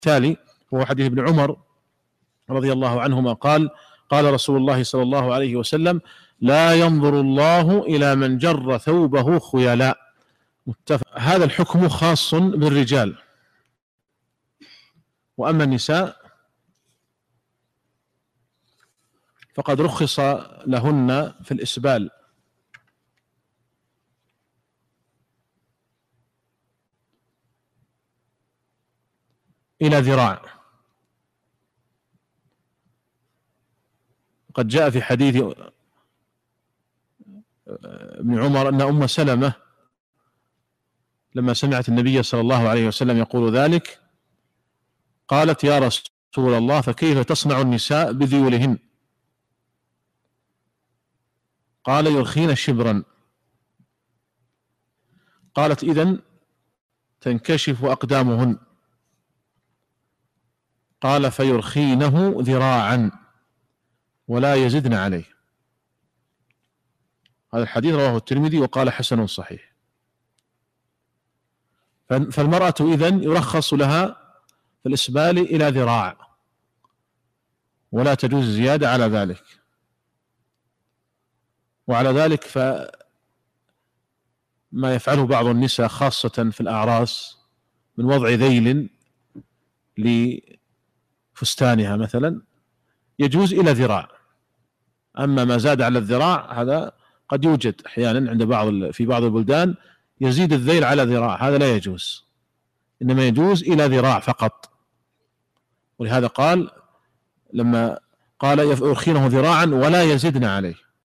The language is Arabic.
التالي هو حديث ابن عمر رضي الله عنهما قال: قال رسول الله صلى الله عليه وسلم: لا ينظر الله إلى من جر ثوبه خيلاء. متفق. هذا الحكم خاص بالرجال، وأما النساء فقد رخص لهن في الإسبال إلى ذراع. قد جاء في حديث ابن عمر أن أم سلمة لما سمعت النبي صلى الله عليه وسلم يقول ذلك قالت: يا رسول الله، فكيف تصنع النساء بذيولهن؟ قال: يرخين شبرا. قالت: إذن تنكشف أقدامهن. قال: فيرخينه ذراعا ولا يزدن عليه. هذا الحديث رواه الترمذي وقال: حسن صحيح. فالمرأة إذن يرخص لها في الإسبال إلى ذراع، ولا تجوز زيادة على ذلك. وعلى ذلك فما يفعله بعض النساء خاصة في الأعراس من وضع ذيل لفستانها مثلا يجوز إلى ذراع. أما ما زاد على الذراع هذا قد يوجد أحيانا عند في بعض البلدان يزيد الذيل على ذراع، هذا لا يجوز، إنما يجوز إلى ذراع فقط. ولهذا قال لما قال: يرخينه ذراعا ولا يزدن عليه.